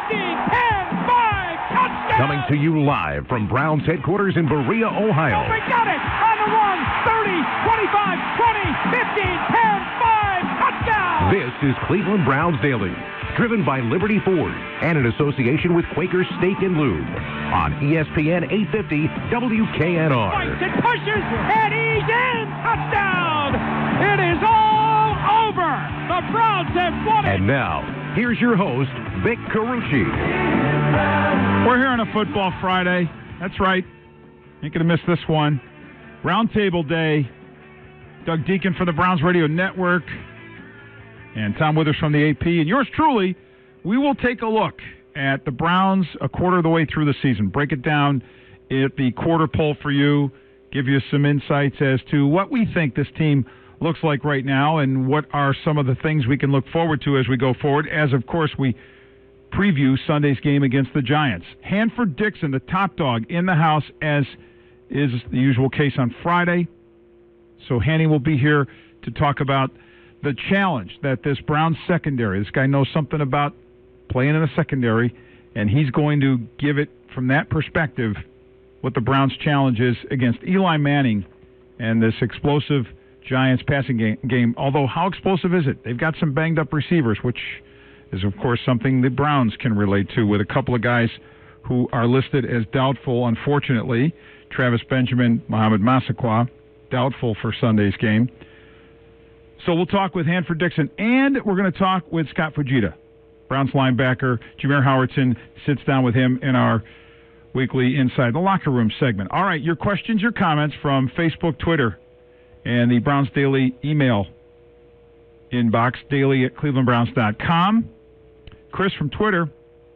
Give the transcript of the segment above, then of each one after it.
touchdown! Coming to you live from Browns headquarters in Berea, Ohio. Oh, we got it! On the run, 30, 25, 20, 15, 10, 5, touchdown! This is Cleveland Browns Daily, driven by Liberty Ford and in association with Quaker Steak and Lube on ESPN 850 WKNR. Fights and pushes, and he's in! Touchdown! It is all over! The Browns have won it! And now, here's your host, Vic Carucci. We're here on a Football Friday. That's right. Ain't going to miss this one. Roundtable Day. Doug Deacon for the Browns Radio Network and Tom Withers from the AP. And yours truly, we will take a look at the Browns a quarter of the way through the season. Break it down at the quarter poll for you. Give you some insights as to what we think this team looks like right now and what are some of the things we can look forward to as we go forward. As, of course, we preview Sunday's game against the Giants. Hanford Dixon, the top dog, in the house, as is the usual case on Friday. So Hanny will be here to talk about the challenge that this Browns secondary, this guy knows something about playing in the secondary, and he's going to give it from that perspective what the Browns' challenge is against Eli Manning and this explosive Giants passing game. Although, how explosive is it? They've got some banged-up receivers, which is, of course, something the Browns can relate to, with a couple of guys who are listed as doubtful, unfortunately. Travis Benjamin, Mohamed Massaquoi, doubtful for Sunday's game. So we'll talk with Hanford Dixon, and we're going to talk with Scott Fujita, Browns linebacker. Jameer Howardson sits down with him in our weekly Inside the Locker Room segment. All right, your questions, your comments from Facebook, Twitter, and the Browns Daily email inbox, daily@clevelandbrowns.com. Chris from Twitter,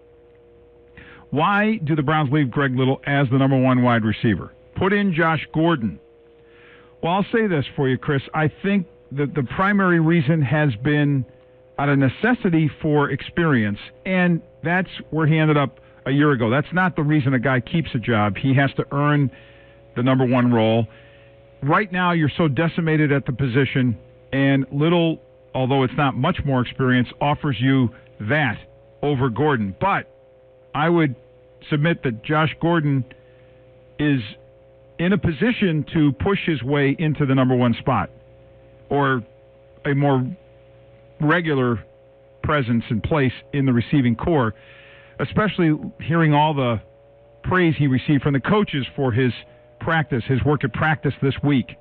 why do the Browns leave Greg Little as the number one wide receiver? Put in Josh Gordon. Well, I'll say this for you, Chris. I think that the primary reason has been out of necessity for experience, and that's where he ended up a year ago. That's not the reason a guy keeps a job. He has to earn the number one role. Right now, you're so decimated at the position, and Little, although it's not much more experience, offers you that over Gordon. But I would submit that Josh Gordon is in a position to push his way into the number one spot, or a more regular presence and place in the receiving corps, especially hearing all the praise he received from the coaches for his practice, his work at practice this week.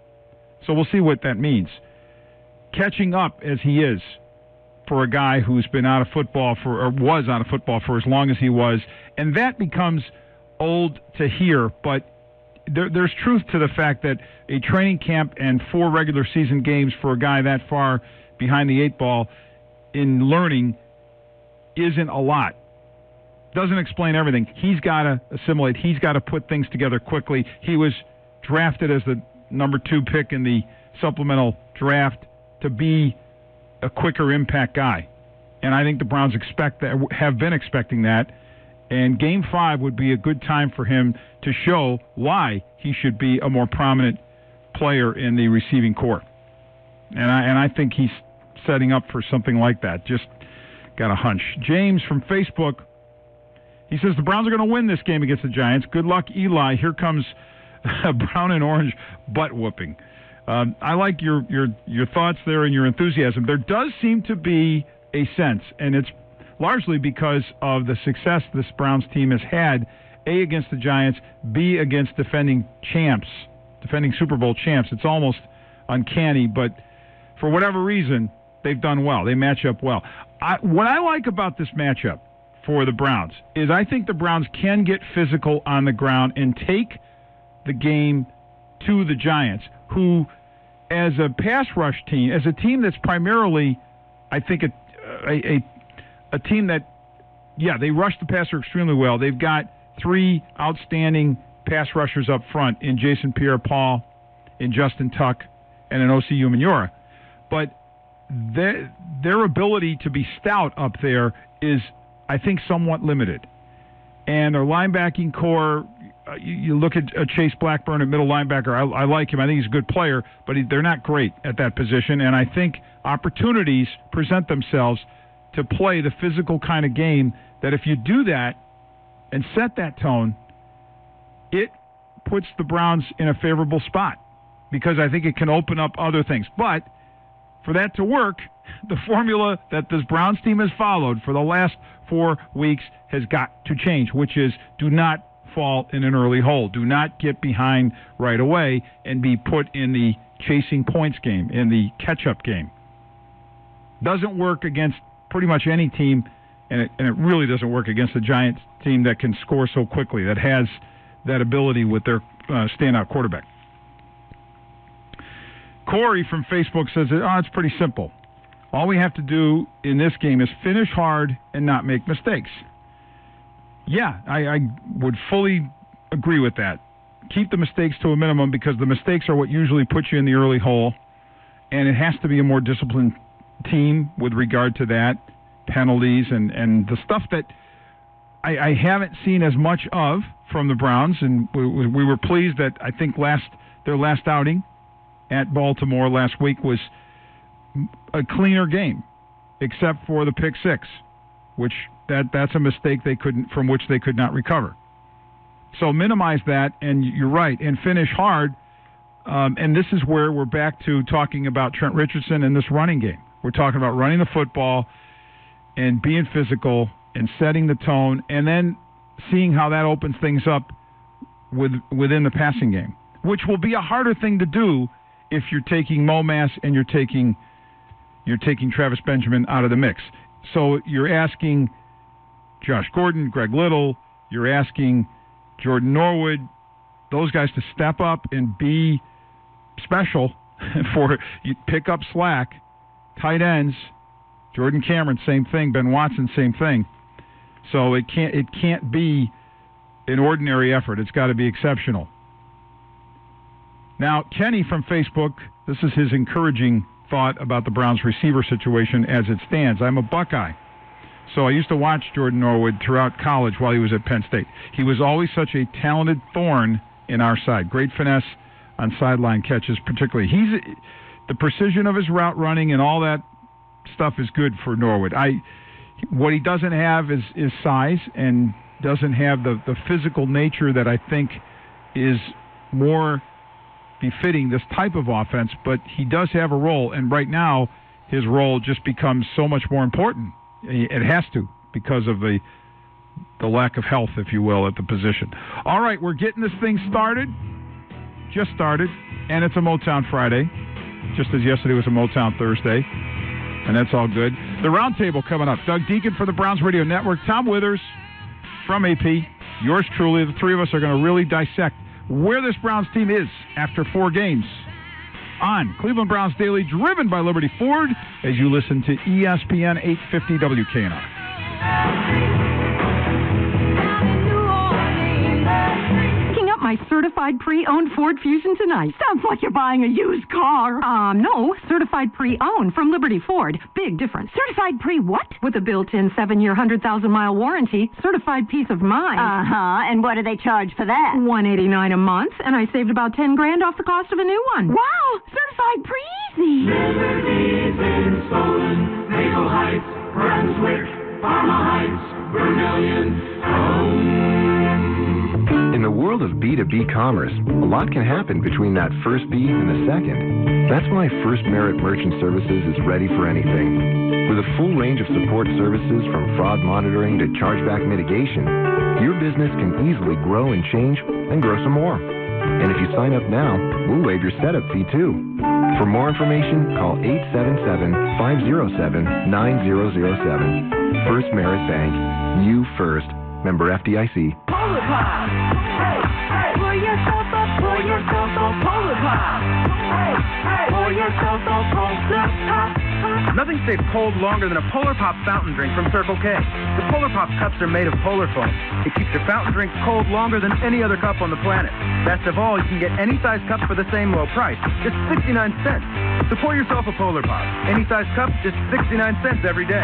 So we'll see what that means. Catching up as he is for a guy who's been out of football or was out of football for as long as he was, and that becomes old to hear, but there's truth to the fact that a training camp and 4 regular season games for a guy that far behind the 8 ball in learning isn't a lot. Doesn't explain everything. He's got to assimilate. He's got to put things together quickly. He was drafted as the number 2 pick in the supplemental draft to be a quicker impact guy. And I think the Browns have been expecting that. And Game 5 would be a good time for him to show why he should be a more prominent player in the receiving corps. And I think he's setting up for something like that. Just got a hunch. James from Facebook, he says the Browns are going to win this game against the Giants. Good luck, Eli. Here comes a brown and orange butt whooping. I like your thoughts there and your enthusiasm. There does seem to be a sense, and it's largely because of the success this Browns team has had, A, against the Giants, B, against defending Super Bowl champs. It's almost uncanny, but for whatever reason, they've done well. They match up well. What I like about this matchup for the Browns is I think the Browns can get physical on the ground and take the game to the Giants, who, as a pass rush team, as a team that's primarily, I think, a team that, they rush the passer extremely well. They've got 3 outstanding pass rushers up front in Jason Pierre-Paul, in Justin Tuck, and in Osi Umenyiora. But their ability to be stout up there is, I think, somewhat limited. And their linebacking core, you look at Chase Blackburn at middle linebacker. I like him. I think he's a good player, but they're not great at that position. And I think opportunities present themselves to play the physical kind of game that if you do that and set that tone, it puts the Browns in a favorable spot because I think it can open up other things. But for that to work, the formula that this Browns team has followed for the last 4 weeks has got to change, which is do not fall in an early hole. Do not get behind right away and be put in the chasing points game, in the catch-up game. Doesn't work against pretty much any team, and it really doesn't work against a Giants team that can score so quickly, that has that ability with their standout quarterback. Corey from Facebook says, it's pretty simple. All we have to do in this game is finish hard and not make mistakes. Yeah, I would fully agree with that. Keep the mistakes to a minimum because the mistakes are what usually put you in the early hole, and it has to be a more disciplined team with regard to that, penalties and the stuff that I haven't seen as much of from the Browns, and we were pleased that I think their last outing at Baltimore last week was a cleaner game, except for the pick six, which that's a mistake from which they could not recover. So minimize that, and you're right, and finish hard. And this is where we're back to talking about Trent Richardson and this running game. We're talking about running the football and being physical and setting the tone, and then seeing how that opens things up within the passing game, which will be a harder thing to do if you're taking Momass and you're taking Travis Benjamin out of the mix. So you're asking Josh Gordon, Greg Little, you're asking Jordan Norwood, those guys to step up and be special for you pick up slack. Tight ends, Jordan Cameron, same thing. Ben Watson, same thing. So it can't be an ordinary effort. It's got to be exceptional. Now, Kenny from Facebook, this is his encouraging thought about the Browns receiver situation as it stands. I'm a Buckeye, so I used to watch Jordan Norwood throughout college while he was at Penn State. He was always such a talented thorn in our side. Great finesse on sideline catches, particularly. The precision of his route running and all that stuff is good for Norwood. What he doesn't have is size and doesn't have the physical nature that I think is more befitting this type of offense, but he does have a role, and right now his role just becomes so much more important. It has to, because of the lack of health, if you will, at the position. All right, we're getting this thing started. Just started, and it's a Motown Friday, just as yesterday was a Motown Thursday, and that's all good. The Roundtable coming up. Doug Deacon for the Browns Radio Network, Tom Withers from AP, yours truly. The three of us are going to really dissect where this Browns team is after 4 games on Cleveland Browns Daily, driven by Liberty Ford, as you listen to ESPN 850 WKNR. My certified pre-owned Ford Fusion tonight. Sounds like you're buying a used car. No. Certified pre-owned from Liberty Ford. Big difference. Certified pre-what? With a built-in 7-year, 100,000-mile warranty. Certified peace of mind. And what do they charge for that? $189 a month, and I saved about $10,000 off the cost of a new one. Wow! Certified pre-easy. Liberty's in Solon, Maple Heights, Brunswick, Parma Heights, Vermilion, In the world of B2B commerce, a lot can happen between that first B and the second. That's why First Merit Merchant Services is ready for anything. With a full range of support services from fraud monitoring to chargeback mitigation, your business can easily grow and change and grow some more. And if you sign up now, we'll waive your setup fee too. For more information, call 877-507-9007. First Merit Bank. You first. Member FDIC. Polar Pop! Hey, hey! Pour yourself a Polar Pop! Hey, hey! Pour yourself a Polar Pop! Nothing stays cold longer than a Polar Pop fountain drink from Circle K. The Polar Pop cups are made of polar foam. It keeps your fountain drink cold longer than any other cup on the planet. Best of all, you can get any size cup for the same low price, just 69 cents. So pour yourself a Polar Pop. Any size cup, just 69 cents every day.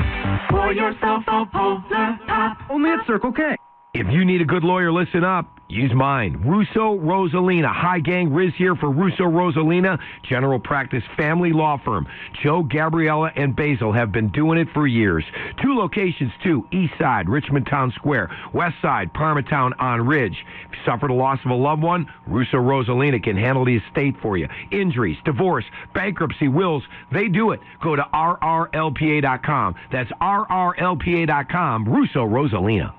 Pour yourself a Polar Pop. Only at Circle K. If you need a good lawyer, listen up. Use mine, Russo Rosalina. Hi, gang. Riz here for Russo Rosalina, general practice family law firm. Joe, Gabriella, and Basil have been doing it for years. 2 locations, too. East Side, Richmond Town Square. West Side, Parmatown on Ridge. If you suffered a loss of a loved one, Russo Rosalina can handle the estate for you. Injuries, divorce, bankruptcy, wills, they do it. Go to rrlpa.com. That's rrlpa.com. Russo Rosalina.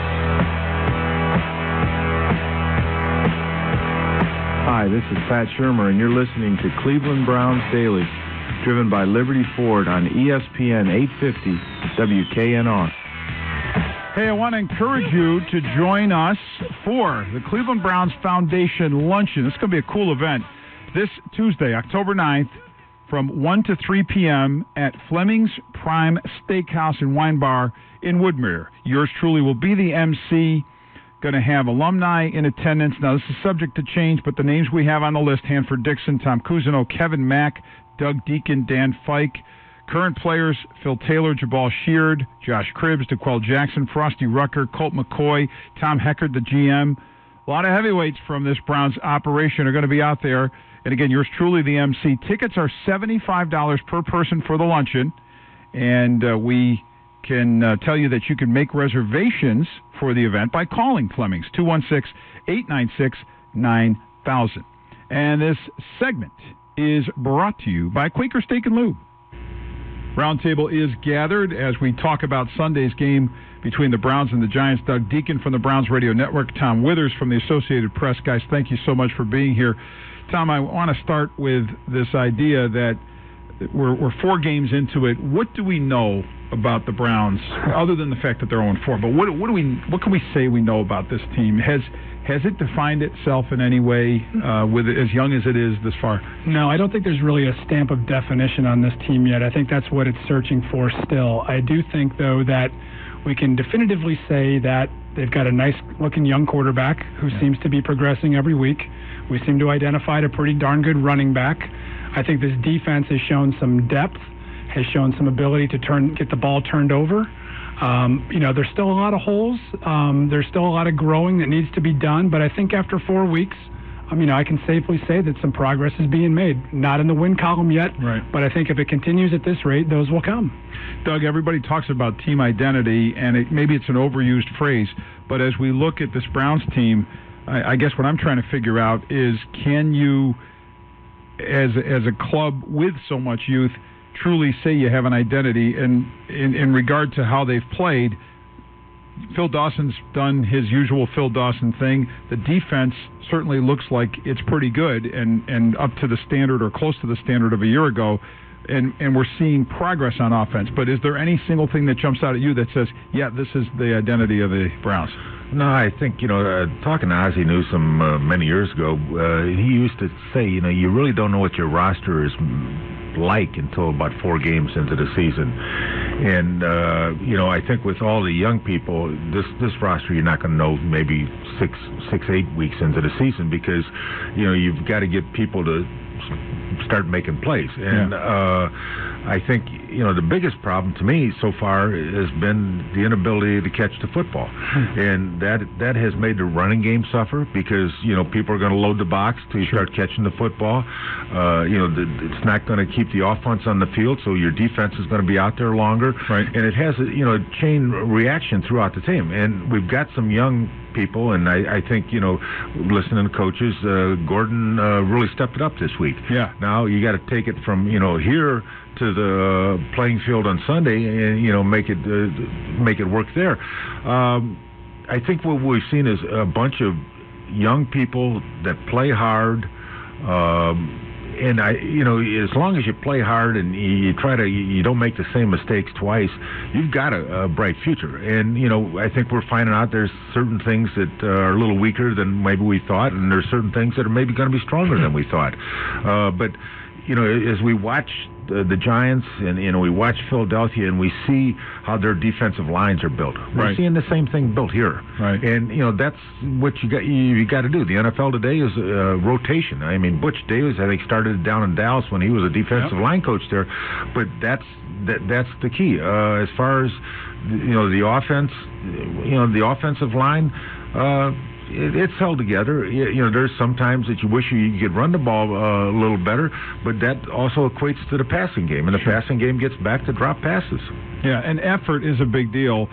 Hi, this is Pat Shermer, and you're listening to Cleveland Browns Daily, driven by Liberty Ford on ESPN 850 WKNR. Hey, I want to encourage you to join us for the Cleveland Browns Foundation Luncheon. This is going to be a cool event. This Tuesday, October 9th, from 1 to 3 p.m. at Fleming's Prime Steakhouse and Wine Bar in Woodmere. Yours truly will be the MC. Going to have alumni in attendance. Now, this is subject to change, but the names we have on the list, Hanford Dixon, Tom Cousineau, Kevin Mack, Doug Deacon, Dan Fike. Current players, Phil Taylor, Jabal Sheard, Josh Cribbs, DeQuell Jackson, Frosty Rucker, Colt McCoy, Tom Heckard, the GM. A lot of heavyweights from this Browns operation are going to be out there. And again, yours truly, the MC. Tickets are $75 per person for the luncheon. And we can tell you that you can make reservations for the event by calling Fleming's, 216-896-9000. And this segment is brought to you by Quaker Steak and Lube. Roundtable is gathered as we talk about Sunday's game between the Browns and the Giants. Doug Deacon from the Browns Radio Network, Tom Withers from the Associated Press. Guys, thank you so much for being here. Tom, I want to start with this idea that we're 4 games into it. What do we know about the Browns, other than the fact that they're 0-4? But what can we say we know about this team? Has it defined itself in any way with as young as it is this far? No, I don't think there's really a stamp of definition on this team yet. I think that's what it's searching for still. I do think, though, that we can definitively say that they've got a nice-looking young quarterback who seems to be progressing every week. We seem to identify a pretty darn good running back. I think this defense has shown some depth, has shown some ability to get the ball turned over. There's still a lot of holes. There's still a lot of growing that needs to be done. But I think after 4 weeks, I can safely say that some progress is being made. Not in the win column yet, right, but I think if it continues at this rate, those will come. Doug, everybody talks about team identity, and maybe it's an overused phrase, but as we look at this Browns team, I guess what I'm trying to figure out is, can you, as a club with so much youth, truly say you have an identity? And in regard to how they've played, Phil Dawson's done his usual Phil Dawson thing. The defense certainly looks like it's pretty good and up to the standard or close to the standard of a year ago, and we're seeing progress on offense. But is there any single thing that jumps out at you that says, yeah, this is the identity of the Browns? No, I think, talking to Ozzie Newsome many years ago, he used to say, you really don't know what your roster is like until about 4 games into the season. And, I think with all the young people, this roster, you're not going to know maybe 8 weeks into the season, because, you've got to get people to start making plays. And I think, the biggest problem to me so far has been the inability to catch the football. And that has made the running game suffer, because, people are going to load the box till you start catching the football. It's not going to keep the offense on the field, so your defense is going to be out there longer. Right. And it has a chain reaction throughout the team. And we've got some young people, and I think, listening to coaches, Gordon really stepped it up this week. Yeah. Now you got to take it from, here to the playing field on Sunday and, make it work there. I think what we've seen is a bunch of young people that play hard, and as long as you play hard and you don't make the same mistakes twice, you've got a bright future. And I think we're finding out there's certain things that are a little weaker than maybe we thought, and there's certain things that are maybe going to be stronger than we thought. But as we watch the Giants and we watch Philadelphia and we see how their defensive lines are built, we're seeing the same thing built here. Right. And that's what you got to do. The NFL today is rotation. I mean, Butch Davis, I think, started down in Dallas when he was a defensive line coach there, but that's the key as far as the offense. The offensive line. it's held together. You know, there's sometimes that you wish you could run the ball a little better, but that also equates to the passing game, and the passing game gets back to drop passes. Yeah, and effort is a big deal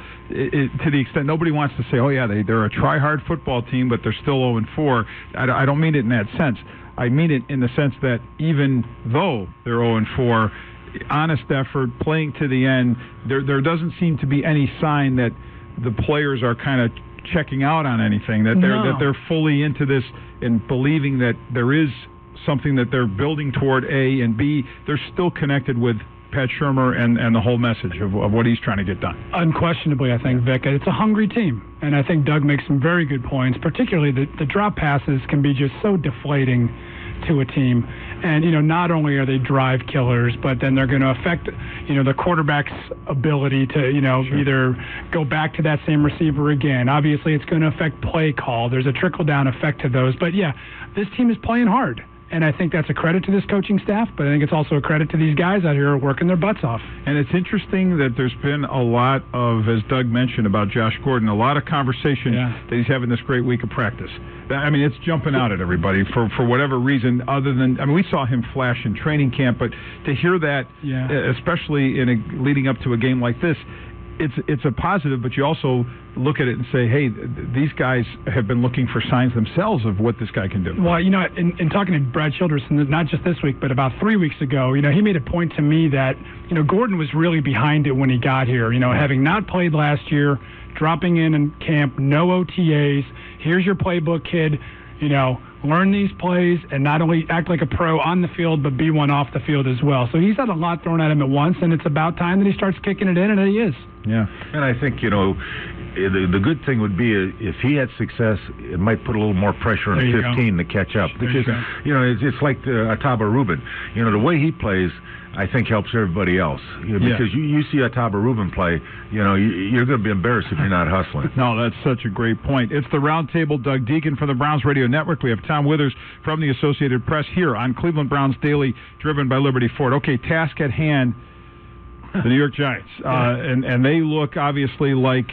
to the extent nobody wants to say, oh, yeah, they're a try-hard football team, but they're still 0-4. I don't mean it in that sense. I mean it in the sense that even though they're 0-4, honest effort, playing to the end, there doesn't seem to be any sign that the players are kind of checking out on anything, that they're fully into this and believing that there is something that they're building toward, A, and B, they're still connected with Pat Shurmur and the whole message of what he's trying to get done. Unquestionably, I think, Vic, it's a hungry team. And I think Doug makes some very good points, particularly the drop passes can be just so deflating to a team. And, you know, not only are they drive killers, but then they're going to affect, you know, the quarterback's ability to, you know, either go back to that same receiver again. Obviously, it's going to affect play call. There's a trickle-down effect to those. But, yeah, this team is playing hard. And I think that's a credit to this coaching staff, but I think it's also a credit to these guys out here working their butts off. And it's interesting that there's been a lot of, as Doug mentioned about Josh Gordon, a lot of conversation that he's having this great week of practice. I mean, it's jumping out at everybody for whatever reason other than, I mean, we saw him flash in training camp, but to hear that, especially leading up to a game like this, it's a positive, but you also look at it and say, hey, these guys have been looking for signs themselves of what this guy can do. Well, you know, in talking to Brad Childress, not just this week, but about 3 weeks ago, you know, he made a point to me that, you know, Gordon was really behind it when he got here. You know, having not played last year, dropping in camp, no OTAs, here's your playbook, kid, you know, learn these plays and not only act like a pro on the field, but be one off the field as well. So he's had a lot thrown at him at once, and it's about time that he starts kicking it in, and he is. Yeah. And I think, you know, the good thing would be if he had success, it might put a little more pressure on 15 to catch up. Because, you know, it's like Ataba Rubin. You know, the way he plays, I think, helps everybody else. You know, because you see Ataba Rubin play, you know, you're going to be embarrassed if you're not hustling. No, that's such a great point. It's the Roundtable. Doug Deacon from the Browns Radio Network. We have Tom Withers from the Associated Press here on Cleveland Browns Daily, driven by Liberty Ford. Okay, task at hand. The New York Giants, and they look obviously like,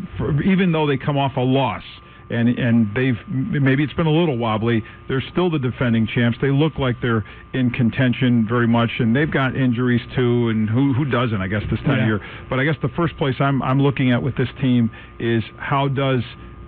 even though they come off a loss, and they've maybe it's been a little wobbly, they're still the defending champs. They look like they're in contention very much, and they've got injuries too, and who doesn't, I guess, this time of year. But I guess the first place I'm looking at with this team is how do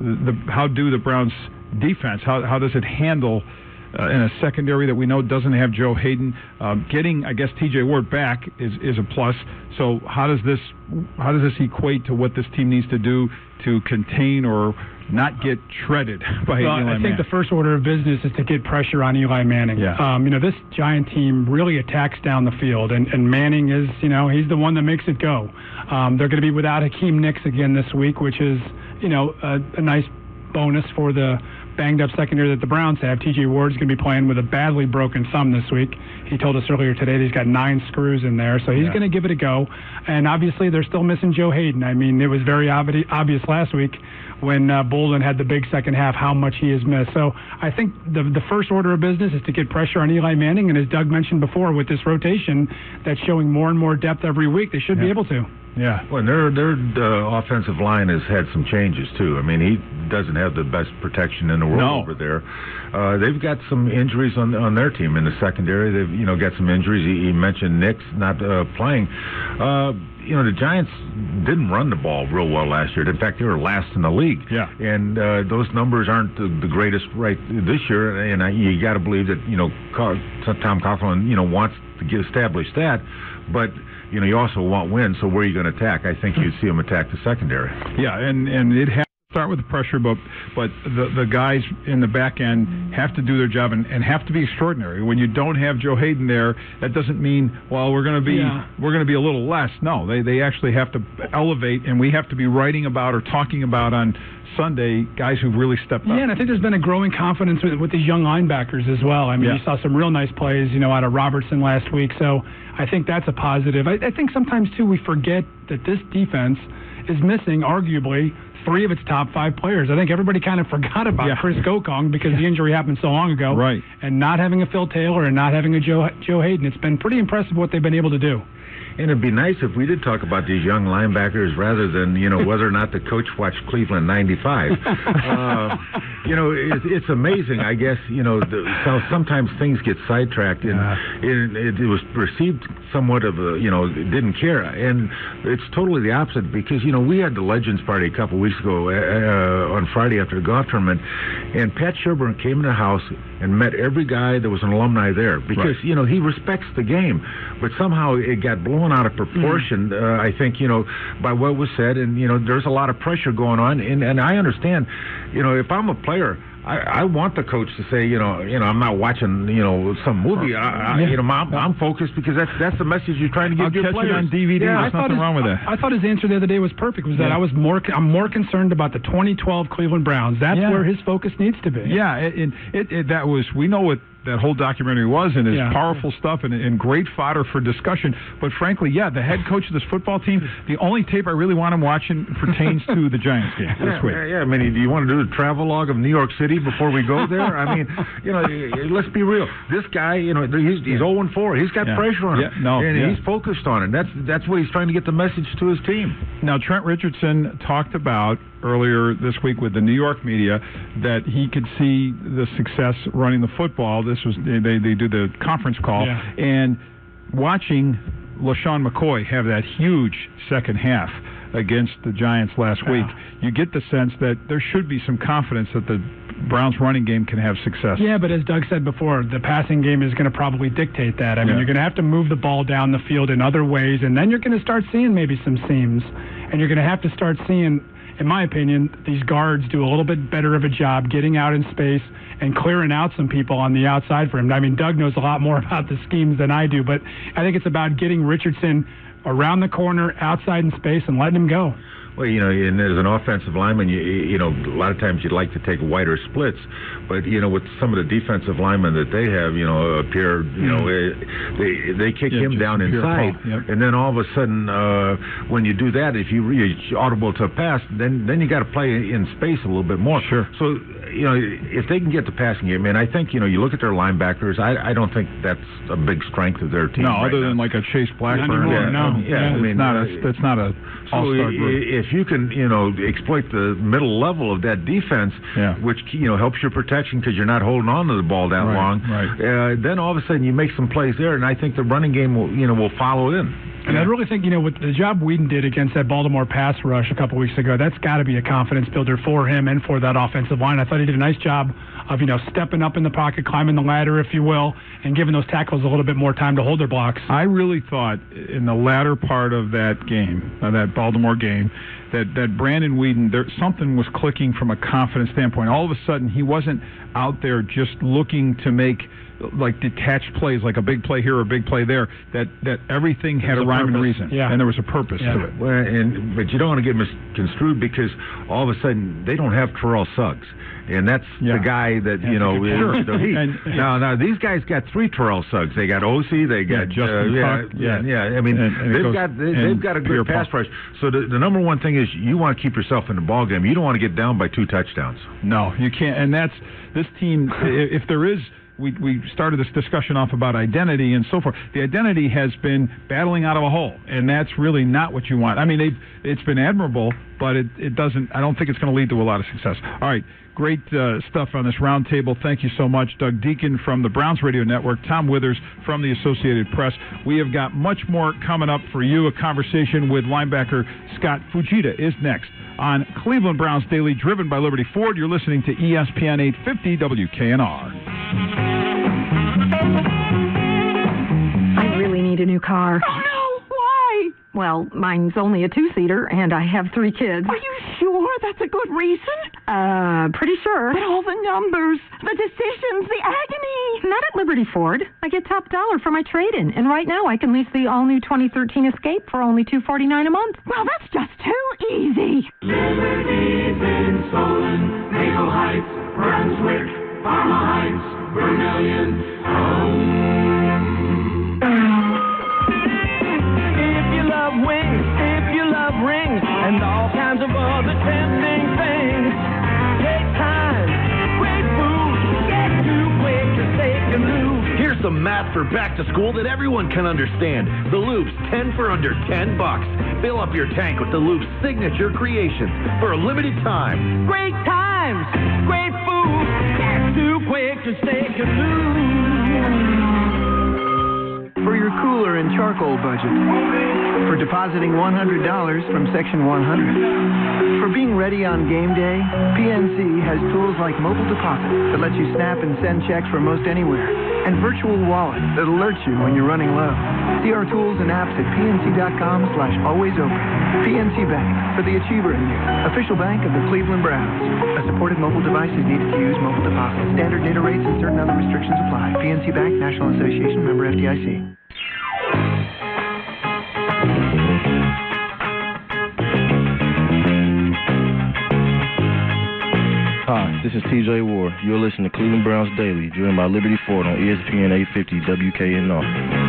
the Browns defense, how does it handle in a secondary that we know doesn't have Joe Hayden. Getting, I guess, T.J. Ward back is a plus. So how does this equate to what this team needs to do to contain or not get shredded by Eli Manning? I think the first order of business is to get pressure on Eli Manning. Yeah. You know, this Giant team really attacks down the field, and Manning is, you know, he's the one that makes it go. They're going to be without Hakeem Nicks again this week, which is, you know, a nice bonus for the banged-up secondary that the Browns have. T.J. Ward's going to be playing with a badly broken thumb this week. He told us earlier today that he's got 9 screws in there, so he's going to give it a go. And obviously, they're still missing Joe Hayden. I mean, it was very obvious last week when Bolden had the big second half how much he has missed. So I think the first order of business is to get pressure on Eli Manning, and as Doug mentioned before, with this rotation that's showing more and more depth every week, they should be able to. Yeah. Well, their offensive line has had some changes, too. I mean, he doesn't have the best protection in the world over there. They've got some injuries on their team in the secondary. They've, you know, got some injuries. He mentioned Nicks not playing. You know, the Giants didn't run the ball real well last year. In fact, they were last in the league. Yeah. And those numbers aren't the greatest right this year. And you got to believe that, you know, Tom Coughlin, you know, wants to establish that. But you know, you also want wins, so where are you going to attack? I think you'd see them attack the secondary. Yeah, and it has to start with the pressure, but the guys in the back end have to do their job and have to be extraordinary. When you don't have Joe Hayden there, that doesn't mean, well, we're going to be a little less. No, they actually have to elevate, and we have to be writing about or talking about on Sunday guys who've really stepped up. Yeah, and I think there's been a growing confidence with these young linebackers as well. I mean, you saw some real nice plays, you know, out of Robertson last week, so I think that's a positive. I think sometimes, too, we forget that this defense is missing, arguably, 3 of its top 5 players. I think everybody kind of forgot about Chris Gokong because the injury happened so long ago. Right. And not having a Phil Taylor and not having a Joe Hayden, it's been pretty impressive what they've been able to do. And it'd be nice if we did talk about these young linebackers rather than, whether or not the coach watched Cleveland 95. It's amazing, I guess, so sometimes things get sidetracked, and it was perceived somewhat of didn't care. And it's totally the opposite because, we had the Legends Party a couple weeks ago on Friday after the golf tournament, and Pat Sherburne came in the house and met every guy that was an alumni there because, he respects the game. But somehow it got blown out of proportion, I think, by what was said. And, there's a lot of pressure going on. And I understand, if I'm a player, I want the coach to say, I'm not watching, some movie. I'm focused because that's the message you're trying to give your players. I'll catch it on DVD. There's nothing wrong with that. I thought his answer the other day was perfect. Was that I'm more concerned about the 2012 Cleveland Browns. That's where his focus needs to be. Yeah, that was. We know what that whole documentary was, and it's powerful stuff and great fodder for discussion. But frankly, the head coach of this football team, the only tape I really want him watching pertains to the Giants game this week. Yeah, I mean, do you want to do the travelogue of New York City before we go there? I mean, let's be real. This guy, he's 0-4. He's got pressure on him, and he's focused on it. That's what he's trying to get the message to his team. Now, Trent Richardson talked about earlier this week with the New York media that he could see the success running the football. This was they do the conference call, and watching LaShawn McCoy have that huge second half against the Giants last week, you get the sense that there should be some confidence that the Browns running game can have success. Yeah, but as Doug said before, the passing game is going to probably dictate that. I mean, you're going to have to move the ball down the field in other ways, and then you're going to start seeing maybe some seams, and you're going to have to start seeing, in my opinion, these guards do a little bit better of a job getting out in space and clearing out some people on the outside for him. I mean, Doug knows a lot more about the schemes than I do, but I think it's about getting Richardson around the corner, outside in space, and letting him go. Well, and as an offensive lineman, a lot of times you'd like to take wider splits, but with some of the defensive linemen that they have, Pierre, they kick him down inside, and then all of a sudden, when you do that, if you're audible to a pass, then you got to play in space a little bit more. Sure. So if they can get the passing game, and I think you look at their linebackers, I don't think that's a big strength of their team. No, right other now. than like a Chase Blackburn. I mean, that's not a all-star group. If you can, exploit the middle level of that defense, which helps your protection because you're not holding on to the ball that long, then all of a sudden you make some plays there, and I think the running game will follow in. And I really think, with the job Whedon did against that Baltimore pass rush a couple weeks ago, that's got to be a confidence builder for him and for that offensive line. I thought he did a nice job of, stepping up in the pocket, climbing the ladder, if you will, and giving those tackles a little bit more time to hold their blocks. I really thought in the latter part of that game, that Baltimore game, that Brandon Whedon, something was clicking from a confidence standpoint. All of a sudden, he wasn't out there just looking to make like detached plays, like a big play here or a big play there, that everything had a rhyme and reason, and there was a purpose to it. Well, but you don't want to get misconstrued because all of a sudden they don't have Terrell Suggs, and that's the guy that is the heat. Now these guys got 3 Terrell Suggs. They got OC, they got Justin Tuck. I mean, they've got a good pass rush. So the number one thing is you want to keep yourself in the ball game. You don't want to get down by 2 touchdowns. No, you can't. And that's this team. If there is. We started this discussion off about identity and so forth. The identity has been battling out of a hole, and that's really not what you want. I mean, it's been admirable, but it doesn't. I don't think it's going to lead to a lot of success. All right, great stuff on this roundtable. Thank you so much, Doug Deacon from the Browns Radio Network, Tom Withers from the Associated Press. We have got much more coming up for you. A conversation with linebacker Scott Fujita is next on Cleveland Browns Daily, driven by Liberty Ford. You're listening to ESPN 850 WKNR. I really need a new car. Oh, no! Why? Well, mine's only a 2-seater, and I have 3 kids. Are you sure that's a good reason? Pretty sure. But all the numbers, the decisions, the agony. Not at Liberty Ford. I get top dollar for my trade-in, and right now I can lease the all-new 2013 Escape for only $249 a month. Well, that's just too easy. Liberty's been stolen. Maple Heights, Brunswick, Parma Heights, Vermilion, If you love wings, if you love rings, and all kinds of other tempting things, take time, great food, get too quick to take and lose. Here's the some math for back to school that everyone can understand. The Loops, 10 for under $10. Fill up your tank with the Loops signature creations for a limited time. Great times, great food, gas too quick to stay glued. For your cooler and charcoal budget. For depositing $100 from Section 100. For being ready on game day, PNC has tools like mobile deposit that lets you snap and send checks from most anywhere, and virtual wallet that alerts you when you're running low. See our tools and apps at pnc.com/alwaysopen. PNC Bank, for the achiever in you. Official bank of the Cleveland Browns. A supported mobile device is needed to use mobile deposit. Standard data rates and certain other restrictions apply. PNC Bank, National Association, member FDIC. Hi, this is TJ Ward. You're listening to Cleveland Browns Daily, driven by Liberty Ford on ESPN 850 WKNR.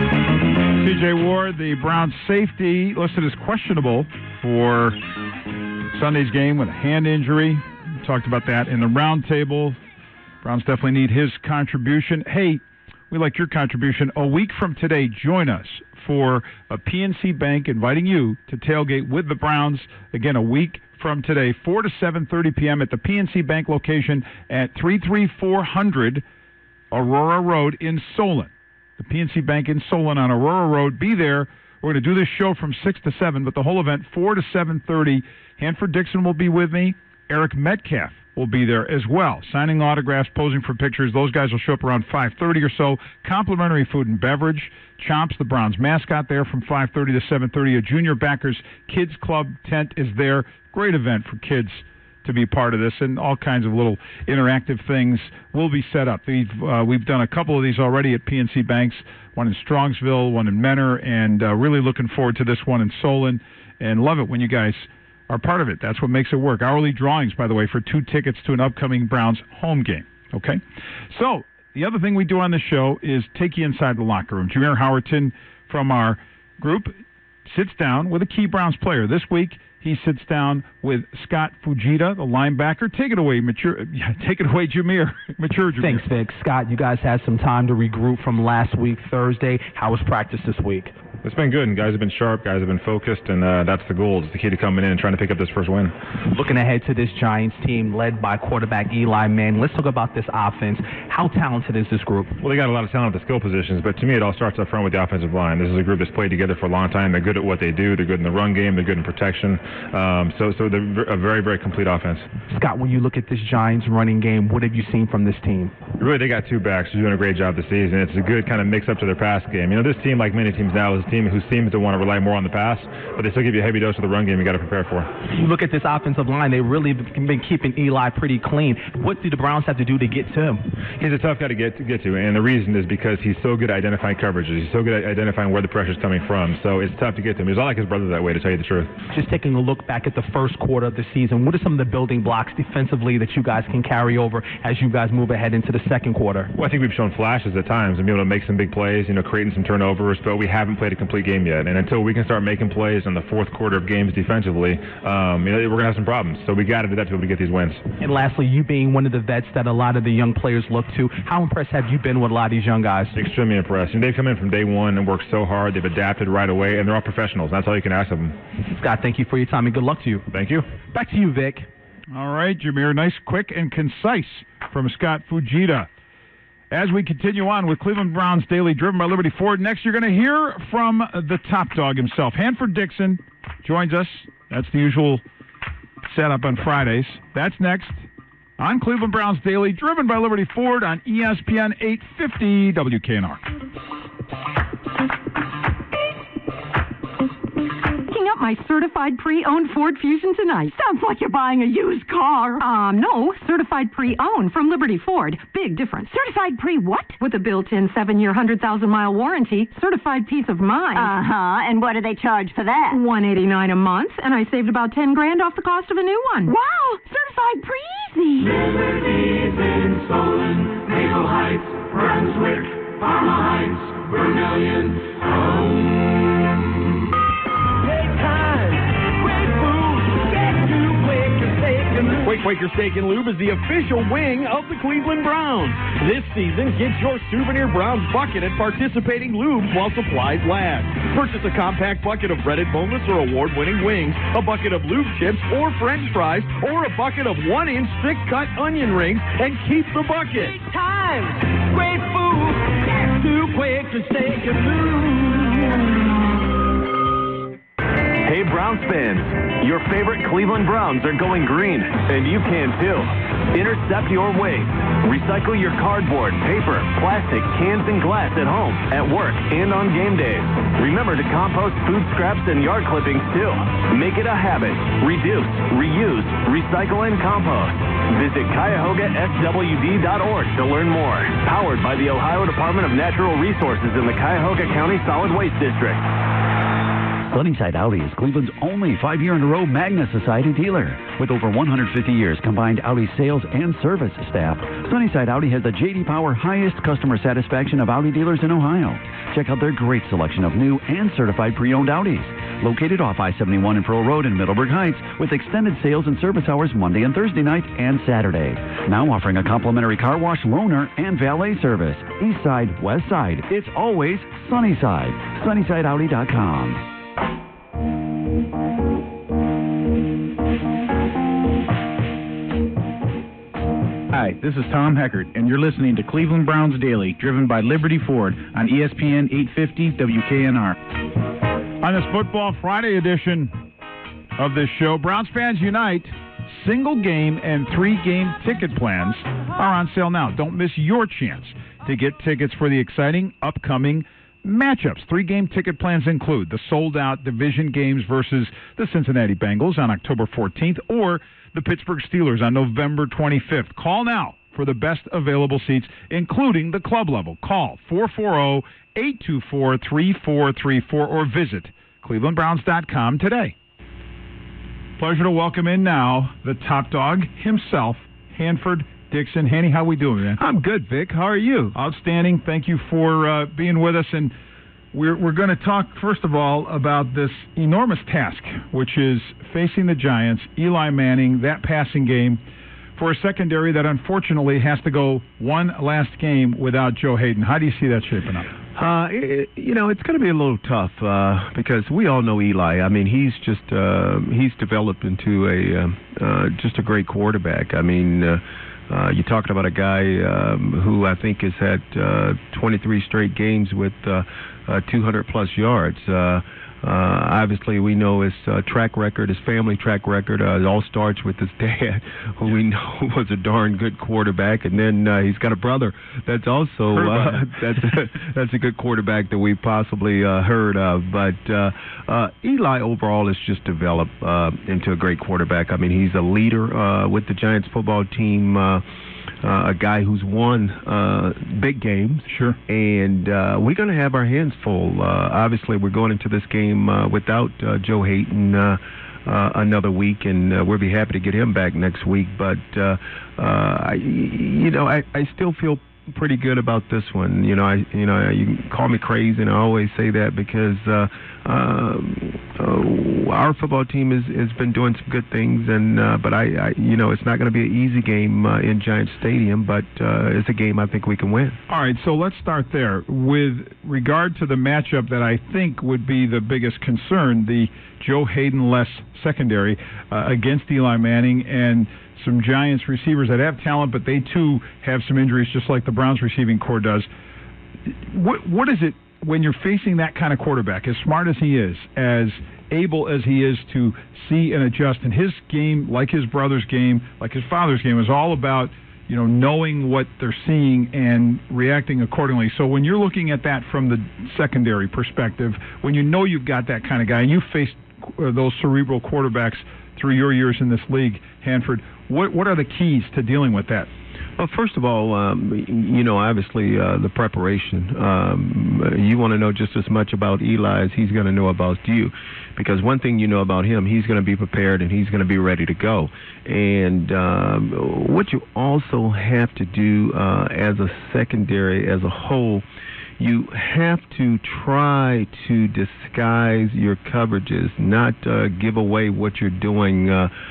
TJ Ward, the Browns safety, listed as questionable for Sunday's game with a hand injury. We talked about that in the roundtable. Browns definitely need his contribution. Hey, we like your contribution. A week from today, join us for a PNC Bank inviting you to tailgate with the Browns. Again, a week from today, 4 to 7:30 p.m. at the PNC Bank location at 33400 Aurora Road in Solon. The PNC Bank in Solon on Aurora Road. Be there. We're going to do this show from 6 to 7, but the whole event, 4 to 7:30. Hanford Dixon will be with me. Eric Metcalf will be there as well, signing autographs, posing for pictures. Those guys will show up around 5:30 or so. Complimentary food and beverage. Chomps, the Browns mascot, there from 5:30 to 7:30. A Junior Backers Kids Club tent is there. Great event for kids to be part of this, and all kinds of little interactive things will be set up. We've done a couple of these already at PNC Banks, one in Strongsville, one in Menor, and really looking forward to this one in Solon, and love it when you guys are part of it. That's what makes it work. Hourly drawings, by the way, for 2 tickets to an upcoming Browns home game. Okay? So, the other thing we do on the show is take you inside the locker room. Jameer Howerton from our group sits down with a key Browns player. This week, he sits down with Scott Fujita, the linebacker. Take it away, Jameer. Mature Jameer. Thanks, Vic. Scott, you guys had some time to regroup from last week, Thursday. How was practice this week? It's been good, and guys have been sharp, guys have been focused, and that's the goal. It's the key to coming in and trying to pick up this first win. Looking ahead to this Giants team led by quarterback Eli Manning, let's talk about this offense. How talented is this group? Well, they got a lot of talent at the skill positions, but to me it all starts up front with the offensive line. This is a group that's played together for a long time. They're good at what they do. They're good in the run game. They're good in protection. So they're a very, very complete offense. Scott, when you look at this Giants running game, what have you seen from this team? Really, they got 2 backs who are doing a great job this season. It's a good kind of mix-up to their pass game. You know, this team, like many teams now, is a team who seems to want to rely more on the pass, but they still give you a heavy dose of the run game you got to prepare for. You look at this offensive line, they really been keeping Eli pretty clean. What do the Browns have to do to get to him? He's a tough guy to get to, and the reason is because he's so good at identifying coverages. He's so good at identifying where the pressure's coming from, so it's tough to get to him. He's not like his brother that way, to tell you the truth. Just taking a look back at the first quarter of the season, what are some of the building blocks defensively that you guys can carry over as you guys move ahead into the second quarter? Well, I think we've shown flashes at times and be able to make some big plays, creating some turnovers, but we haven't played a complete game yet. And until we can start making plays in the fourth quarter of games defensively, we're going to have some problems. So we got to do that to be able to get these wins. And lastly, you being one of the vets that a lot of the young players look to, how impressed have you been with a lot of these young guys? Extremely impressed. They've come in from day one and worked so hard. They've adapted right away, and they're all professionals. That's all you can ask of them. Scott, thank you for your time, and good luck to you. Thank you. Back to you, Vic. All right, Jameer. Nice, quick, and concise from Scott Fujita. As we continue on with Cleveland Browns Daily, driven by Liberty Ford, next you're going to hear from the top dog himself. Hanford Dixon joins us. That's the usual setup on Fridays. That's next on Cleveland Browns Daily, driven by Liberty Ford on ESPN 850 WKNR. Up my certified pre-owned Ford Fusion tonight. Sounds like you're buying a used car. No, certified pre-owned from Liberty Ford. Big difference. Certified pre-what? With a built-in 7-year, 100,000-mile warranty, certified peace of mind. And what do they charge for that? $189 a month, and I saved about $10,000 off the cost of a new one. Wow, certified pre-easy. Liberty's in Solon, Maple Heights, Brunswick, Parma Heights, Vermilion, home. Quaker Steak and Lube is the official wing of the Cleveland Browns. This season, get your souvenir Browns bucket at participating lubes while supplies last. Purchase a compact bucket of breaded boneless or award-winning wings, a bucket of lube chips or French fries, or a bucket of 1-inch thick-cut onion rings, and keep the bucket. Time, great food, too quick to Steak and Lube. Hey, Browns fans, your favorite Cleveland Browns are going green, and you can too. Intercept your waste. Recycle your cardboard, paper, plastic, cans, and glass at home, at work, and on game days. Remember to compost food scraps and yard clippings too. Make it a habit. Reduce, reuse, recycle, and compost. Visit CuyahogaSWD.org to learn more. Powered by the Ohio Department of Natural Resources in the Cuyahoga County Solid Waste District. Sunnyside Audi is Cleveland's only 5-year-in-a-row Magna Society dealer. With over 150 years combined Audi sales and service staff, Sunnyside Audi has the J.D. Power highest customer satisfaction of Audi dealers in Ohio. Check out their great selection of new and certified pre-owned Audis. Located off I-71 and Pearl Road in Middleburg Heights, with extended sales and service hours Monday and Thursday night and Saturday. Now offering a complimentary car wash, loaner, and valet service. East side, west side. It's always Sunnyside. SunnysideAudi.com. Hi, this is Tom Heckert, and you're listening to Cleveland Browns Daily, driven by Liberty Ford on ESPN 850 WKNR. On this Football Friday edition of this show, Browns Fans Unite, single game and 3-game ticket plans are on sale now. Don't miss your chance to get tickets for the exciting upcoming matchups. 3-game ticket plans include the sold-out division games versus the Cincinnati Bengals on October 14th or the Pittsburgh Steelers on November 25th. Call now for the best available seats, including the club level. Call 440-824-3434 or visit clevelandbrowns.com today. Pleasure to welcome in now the top dog himself, Hanford Dixon. Hanny, how we doing, man? I'm good, Vic. How are you? Outstanding. Thank you for being with us. And we're going to talk, first of all, about this enormous task, which is facing the Giants, Eli Manning, that passing game, for a secondary that unfortunately has to go one last game without Joe Hayden. How do you see that shaping up? It's going to be a little tough because we all know Eli. I mean, he's developed into just a great quarterback. I mean, you're talking about a guy who I think has had 23 straight games with 200-plus yards. Obviously, we know his track record, his family track record. It all starts with his dad, who we know was a darn good quarterback, and then he's got a brother that's also that's a good quarterback that we possibly heard of. But Eli overall has just developed into a great quarterback. I mean, he's a leader with the Giants football team. A guy who's won big games. Sure. And we're going to have our hands full. Obviously, we're going into this game without Joe Hayden another week, and we'll be happy to get him back next week. But, I still feel pretty good about this one. You can call me crazy, and I always say that because our football team has been doing some good things, and but it's not going to be an easy game in Giant Stadium, but it's a game I think we can win. All right, so let's start there. With regard to the matchup that I think would be the biggest concern, the Joe Hayden-less secondary against Eli Manning and some Giants receivers that have talent, but they too have some injuries, just like the Browns receiving corps does. What is it when you're facing that kind of quarterback, as smart as he is, as able as he is to see and adjust? And his game, like his brother's game, like his father's game, is all about knowing what they're seeing and reacting accordingly. So when you're looking at that from the secondary perspective, when you know you've got that kind of guy, and you've faced those cerebral quarterbacks through your years in this league, Hanford, what are the keys to dealing with that? Well, first of all, obviously the preparation. You want to know just as much about Eli as he's going to know about you, because one thing you know about him, he's going to be prepared and he's going to be ready to go. And what you also have to do as a secondary, as a whole, you have to try to disguise your coverages, not give away what you're doing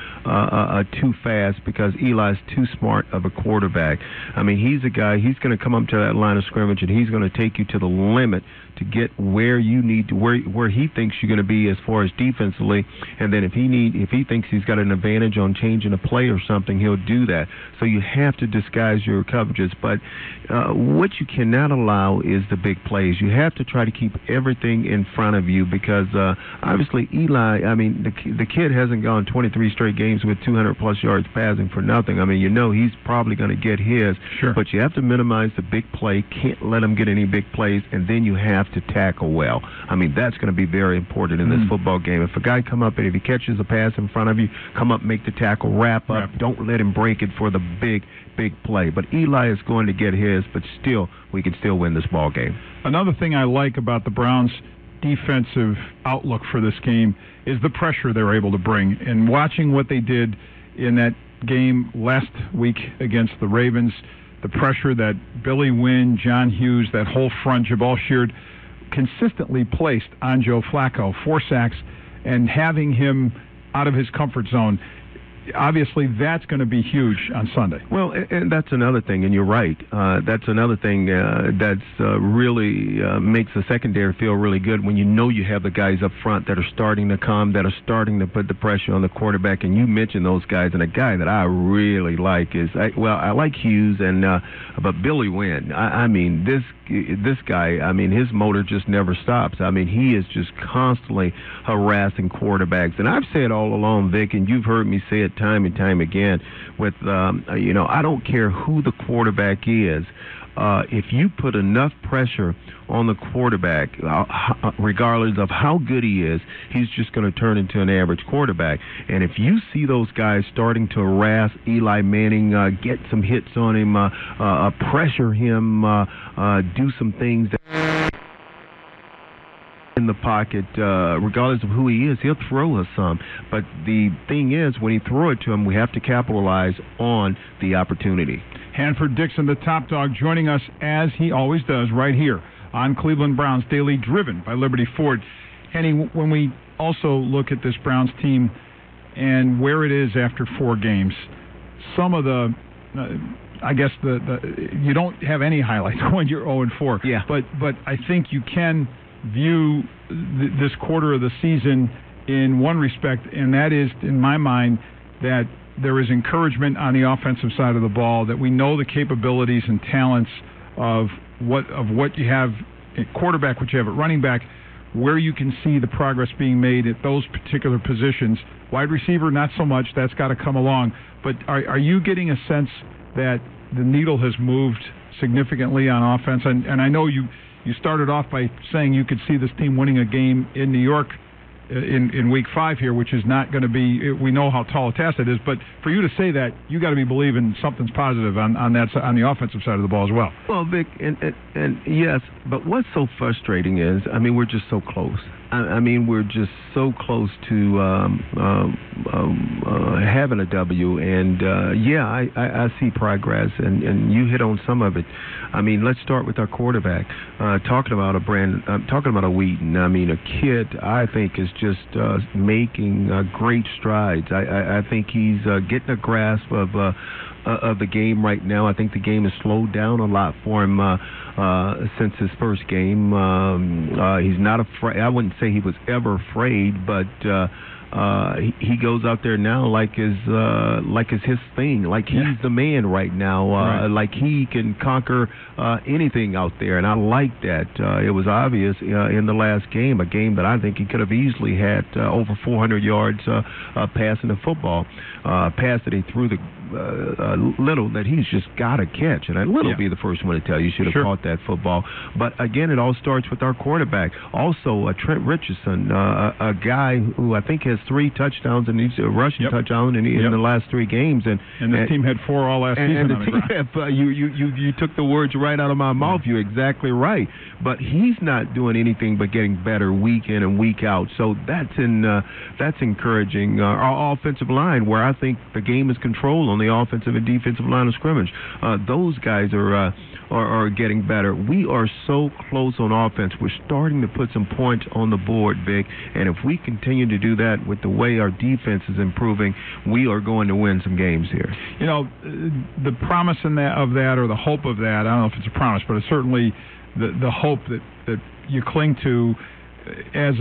too fast, because Eli's too smart of a quarterback. I mean, he's a guy, he's going to come up to that line of scrimmage and he's going to take you to the limit to get where you need to, where he thinks you're going to be as far as defensively, and then if he thinks he's got an advantage on changing a play or something, he'll do that. So you have to disguise your coverages, but what you cannot allow is the big plays. You have to try to keep everything in front of you, because obviously Eli, I mean, the kid hasn't gone 23 straight games with 200-plus yards passing for nothing. I mean, you know he's probably going to get his, but you have to minimize the big play, can't let him get any big plays, and then you have to tackle well. I mean, that's going to be very important in this football game. If a guy come up and if he catches a pass in front of you, come up, make the tackle, wrap up, don't let him break it for the big play. But Eli is going to get his, but still, we can still win this ball game. Another thing I like about the Browns' defensive outlook for this game is the pressure they were able to bring. And watching what they did in that game last week against the Ravens, the pressure that Billy Wynn, John Hughes, that whole front, Jabal Sheard, consistently placed on Joe Flacco, 4 sacks, and having him out of his comfort zone. Obviously, that's going to be huge on Sunday. Well, and that's another thing, and you're right. That's another thing that's really makes the secondary feel really good when you know you have the guys up front that are starting to come, that are starting to put the pressure on the quarterback. And you mentioned those guys, and a guy that I really like is, I like Hughes, and but Billy Wynn. I mean, this guy, I mean, his motor just never stops. I mean, he is just constantly harassing quarterbacks. And I've said all along, Vic, and you've heard me say it time and time again, with, I don't care who the quarterback is. If you put enough pressure on the quarterback, regardless of how good he is, he's just going to turn into an average quarterback. And if you see those guys starting to harass Eli Manning, get some hits on him, pressure him, do some things that in the pocket, regardless of who he is, he'll throw us some. But the thing is, when he throw it to him, we have to capitalize on the opportunity. Hanford Dixon, the top dog, joining us as he always does right here on Cleveland Browns Daily, driven by Liberty Ford. Henny, when we also look at this Browns team and where it is after 4 games, some of the, I guess you don't have any highlights when you're 0-4. Yeah. But I think you can view this quarter of the season in one respect, and that is, in my mind, that there is encouragement on the offensive side of the ball, that we know the capabilities and talents of what you have at quarterback, what you have at running back, where you can see the progress being made at those particular positions. Wide receiver, not so much. That's got to come along. But are you getting a sense that the needle has moved significantly on offense? And I know you started off by saying you could see this team winning a game in New York in Week 5 here, which is not going to be, we know how tall a task it is, but for you to say that, you got to be believing something's positive on the offensive side of the ball as well. Well, Vic, and yes, but what's so frustrating is, I mean, we're just so close. I mean, we're just so close to having a W, and I see progress, and you hit on some of it. I mean, let's start with our quarterback. Talking about a Wheaton. I mean, a kid I think is just making great strides. I think he's getting a grasp of the game right now. I think the game has slowed down a lot for him since his first game. He's not afraid. I wouldn't say he was ever afraid, but he goes out there now like it's his thing, like he's the man right now, like he can conquer anything out there, and I like that. It was obvious in the last game, a game that I think he could have easily had over 400 yards passing the football, pass that he threw the Little that he's just got to catch, and Little will be the first one to tell you should have caught that football. But again, it all starts with our quarterback. Also, Trent Richardson, a guy who I think has 3 touchdowns and he's a rushing touchdown in the last 3 games. And this team had 4 all last season on the ground. You took the words right out of my mouth. You're exactly right. But he's not doing anything but getting better week in and week out. So that's encouraging. Our offensive line, where I think the game is controlled on the offensive and defensive line of scrimmage, those guys are getting better. We are so close on offense. We're starting to put some points on the board, Vic. And if we continue to do that with the way our defense is improving, we are going to win some games here. You know, the promise of that, or the hope of that, I don't know if it's a promise, but it's certainly the hope that you cling to as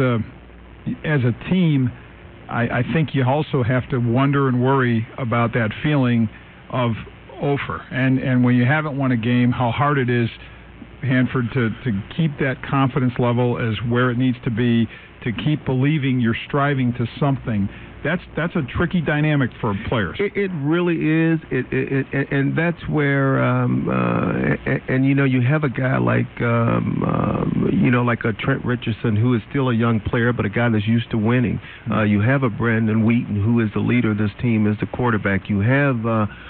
a team. I think you also have to wonder and worry about that feeling of over. And when you haven't won a game, how hard it is, Hanford, to keep that confidence level as where it needs to be, to keep believing you're striving to something. That's a tricky dynamic for players. It really is. And that's where and you have a guy like like a Trent Richardson, who is still a young player, but a guy that's used to winning. You have a Brandon Wheaton, who is the leader of this team, as the quarterback. You have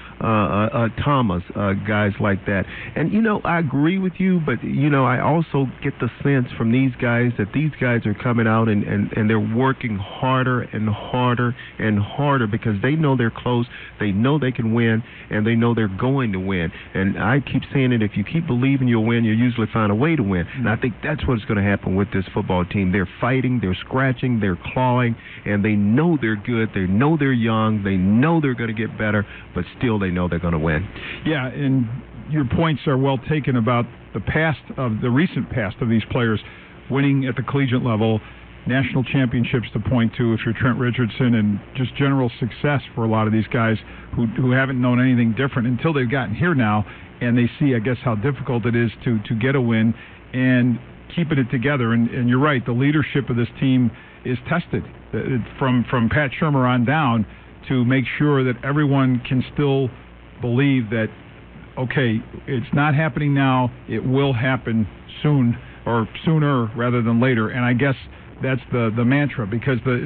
Thomas, guys like that. And, I agree with you, but, I also get the sense from these guys that these guys are coming out and they're working harder and harder and harder because they know they're close, they know they can win, and they know they're going to win. And I keep saying it, if you keep believing you'll win, you'll usually find a way to win. And I think that's what's going to happen with this football team. They're fighting, they're scratching, they're clawing, and they know they're good, they know they're young, they know they're going to get better, but still they know they're going to win. Yeah, and your points are well taken about the recent past of these players winning at the collegiate level, national championships to point to if you're Trent Richardson, and just general success for a lot of these guys who haven't known anything different until they've gotten here now, and they see, I guess, how difficult it is to get a win and keeping it together. And you're right, the leadership of this team is tested from Pat Shurmur on down to make sure that everyone can still believe that, okay, it's not happening now, it will happen soon, or sooner rather than later. And I guess that's the mantra, because the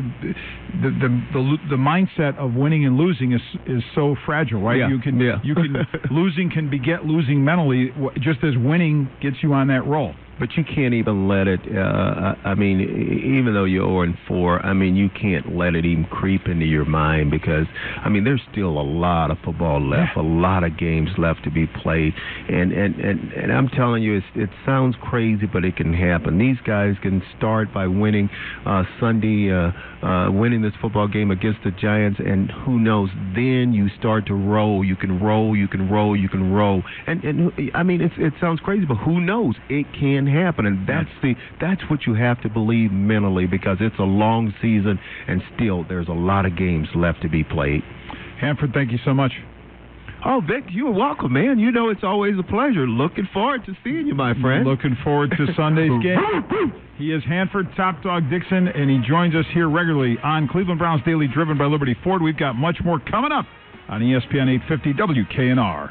mindset of winning and losing is so fragile, right? Yeah. You can losing can beget losing mentally, just as winning gets you on that roll. But you can't even let it, even though you're 0-4, you can't let it even creep into your mind because, there's still a lot of football left, a lot of games left to be played. And I'm telling you, it sounds crazy, but it can happen. These guys can start by winning Sunday, winning this football game against the Giants, and who knows, then you start to roll. You can roll. And it sounds crazy, but who knows? It can happen, and that's what you have to believe mentally, because it's a long season and still there's a lot of games left to be played. Hanford, thank you so much. Oh, Vic, you're welcome, man. It's always a pleasure. Looking forward to seeing you, my friend. Looking forward to Sunday's game. He is Hanford Top Dog Dixon, and he joins us here regularly on Cleveland Browns Daily, driven by Liberty Ford. We've got much more coming up on ESPN 850 WKNR.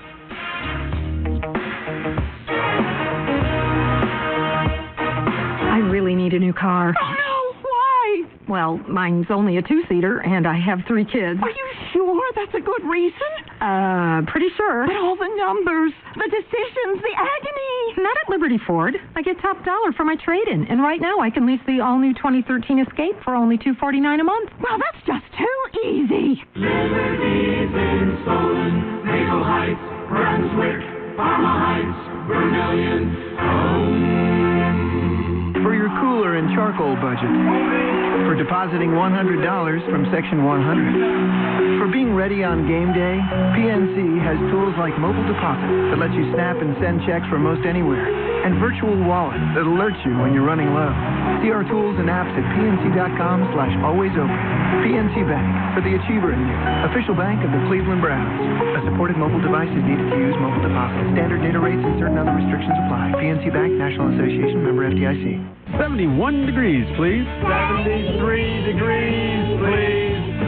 I really need a new car. Oh, no. Why? Well, mine's only a 2-seater, and I have 3 kids. Are you sure that's a good reason? Pretty sure. But all the numbers, the decisions, the agony. Not at Liberty Ford. I get top dollar for my trade-in, and right now I can lease the all-new 2013 Escape for only $249 a month. Well, that's just too easy. Liberty's in Solon, Maple Heights, Brunswick, Parma Heights, Vermilion, home. For your cooler and charcoal budget. For depositing $100 from Section 100. For being ready on game day, PNC has tools like mobile deposit that lets you snap and send checks from most anywhere, and virtual wallet that alerts you when you're running low. See our tools and apps at pnc.com/alwaysopen. PNC Bank, for the achiever in you. Official bank of the Cleveland Browns. A supported mobile device is needed to use mobile deposit. Standard data rates and certain other restrictions apply. PNC Bank, National Association, member FDIC. 71 degrees, please. 73 degrees, please.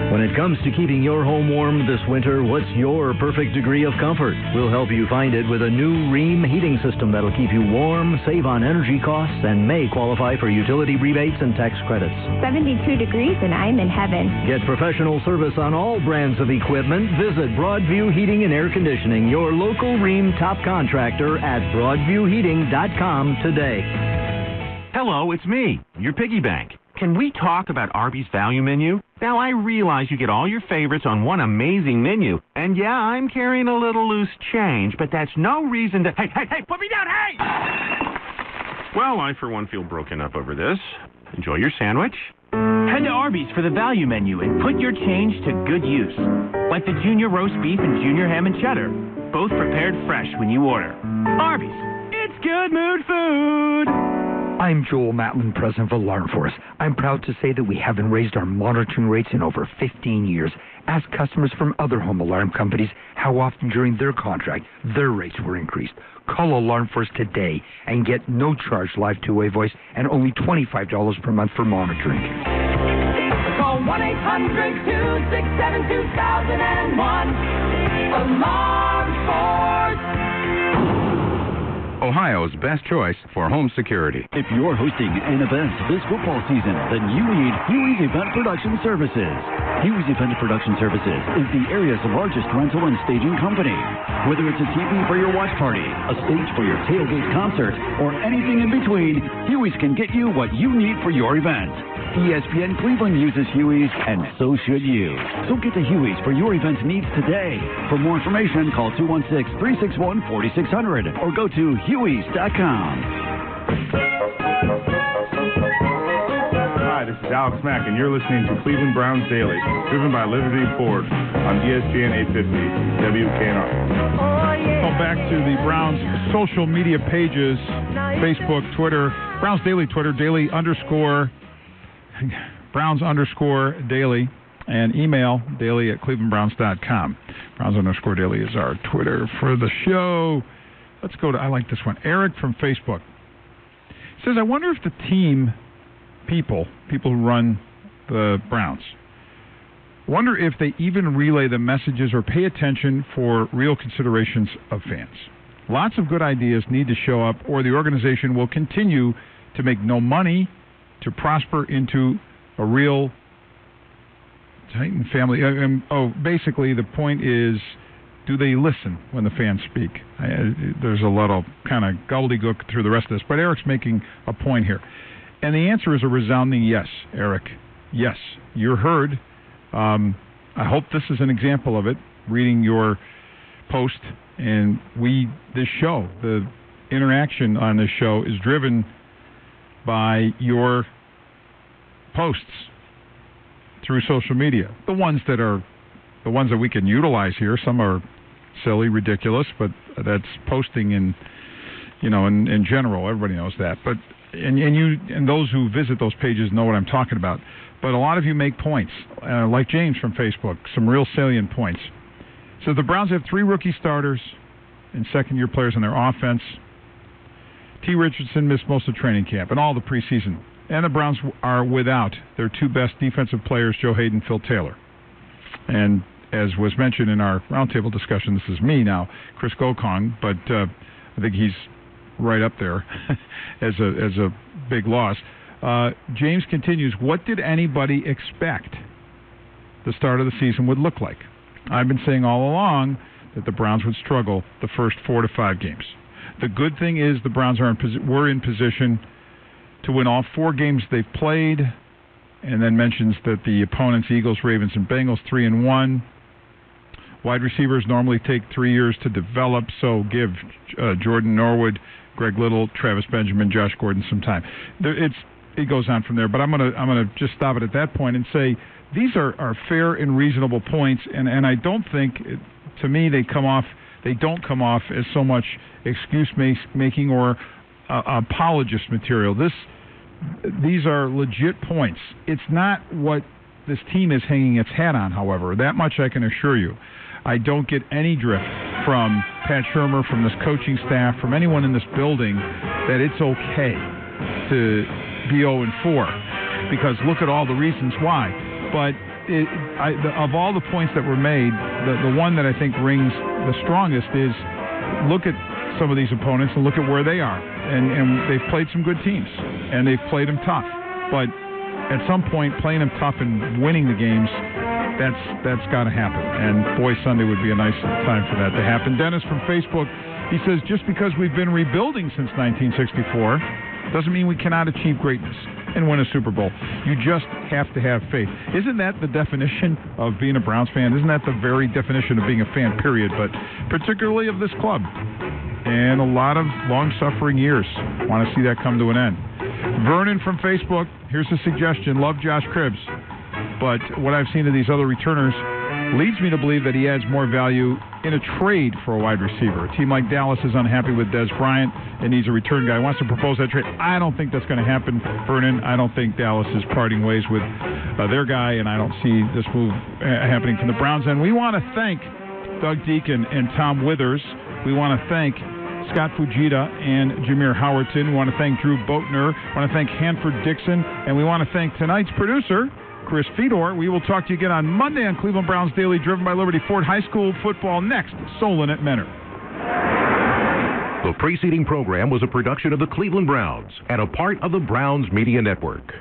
When it comes to keeping your home warm this winter, what's your perfect degree of comfort? We'll help you find it with a new Rheem heating system that'll keep you warm, save on energy costs, and may qualify for utility rebates and tax credits. 72 degrees and I'm in heaven. Get professional service on all brands of equipment. Visit Broadview Heating and Air Conditioning, your local Rheem top contractor at broadviewheating.com today. Hello, it's me, your piggy bank. Can we talk about Arby's value menu? Now, I realize you get all your favorites on one amazing menu. And yeah, I'm carrying a little loose change, but that's no reason to... Hey, put me down, hey! Well, I, for one, feel broken up over this. Enjoy your sandwich. Head to Arby's for the value menu and put your change to good use. Like the junior roast beef and junior ham and cheddar. Both prepared fresh when you order. Arby's, it's good mood food. I'm Joel Matlin, president of Alarm Force. I'm proud to say that we haven't raised our monitoring rates in over 15 years. Ask customers from other home alarm companies how often during their contract their rates were increased. Call Alarm Force today and get no charge live two-way voice and only $25 per month for monitoring. Call 1-800-267-2001. Alarm Force. Ohio's best choice for home security. If you're hosting an event this football season, then you need Huey's Event Production Services. Huey's Event Production Services is the area's largest rental and staging company. Whether it's a TV for your watch party, a stage for your tailgate concert, or anything in between, Huey's can get you what you need for your event. ESPN Cleveland uses Huey's, and so should you. So get to Huey's for your event needs today. For more information, call 216-361-4600 or go to hueys.com. Hi, this is Alex Mack, and you're listening to Cleveland Browns Daily, driven by Liberty Ford on ESPN 850 WKNR. Go back to the Browns social media pages, Facebook, Twitter, Browns Daily, Twitter, Browns_Daily, and email daily@clevelandbrowns.com. Browns_Daily is our Twitter for the show. Let's go to, I like this one. Eric from Facebook says, I wonder if the team people who run the Browns, wonder if they even relay the messages or pay attention for real considerations of fans. Lots of good ideas need to show up, or the organization will continue to make no money to prosper into a real Titan family. Basically, the point is, do they listen when the fans speak? There's a lot of kind of gobbledygook through the rest of this, but Eric's making a point here. And the answer is a resounding yes, Eric. Yes, you're heard. I hope this is an example of it, reading your post. And this show, the interaction on this show is driven by your posts through social media. The ones that we can utilize here. Some are silly, ridiculous, but that's posting in general. Everybody knows that. But and those who visit those pages know what I'm talking about. But a lot of you make points, like James from Facebook, some real salient points. So the Browns have 3 rookie starters and second-year players in their offense. T. Richardson missed most of training camp and all the preseason. And the Browns are without their 2 best defensive players, Joe Hayden, Phil Taylor. And as was mentioned in our roundtable discussion, this is me now, Chris Gokong, but I think he's right up there as a big loss. James continues, what did anybody expect the start of the season would look like? I've been saying all along that the Browns would struggle the first 4 to 5 games. The good thing is the Browns were in position to win all 4 games they've played, and then mentions that the opponents, Eagles, Ravens, and Bengals, 3-1. Wide receivers normally take 3 years to develop, so give Jordan Norwood, Greg Little, Travis Benjamin, Josh Gordon some time. It goes on from there, but I'm gonna just stop it at that point and say these are fair and reasonable points, and I don't think, to me, they don't come off as so much excuse making or apologist material. These are legit points. It's not what this team is hanging its hat on, however. That much I can assure you. I don't get any drift from Pat Shurmur, from this coaching staff, from anyone in this building that it's okay to be 0-4, because look at all the reasons why. But of all the points that were made, the one that I think rings the strongest is look at some of these opponents and look at where they are. And they've played some good teams, and they've played them tough. But at some point, playing them tough and winning the games, that's got to happen. And boy, Sunday would be a nice time for that to happen. Dennis from Facebook, he says, just because we've been rebuilding since 1964 doesn't mean we cannot achieve greatness and win a Super Bowl. You just have to have faith. Isn't that the definition of being a Browns fan? Isn't that the very definition of being a fan, period? But particularly of this club. And a lot of long-suffering years. Want to see that come to an end. Vernon from Facebook, here's a suggestion. Love Josh Cribbs. But what I've seen of these other returners leads me to believe that he adds more value in a trade for a wide receiver. A team like Dallas is unhappy with Dez Bryant and needs a return guy. Wants to propose that trade. I don't think that's going to happen, Vernon. I don't think Dallas is parting ways with their guy, and I don't see this move happening from the Browns. And we want to thank Doug Deacon and Tom Withers. We want to thank Scott Fujita and Jameer Howerton. We want to thank Drew Boatner. We want to thank Hanford Dixon. And we want to thank tonight's producer, Chris Fedor. We will talk to you again on Monday on Cleveland Browns Daily, driven by Liberty Ford. High school football next. Solon at Menor. The preceding program was a production of the Cleveland Browns and a part of the Browns Media Network.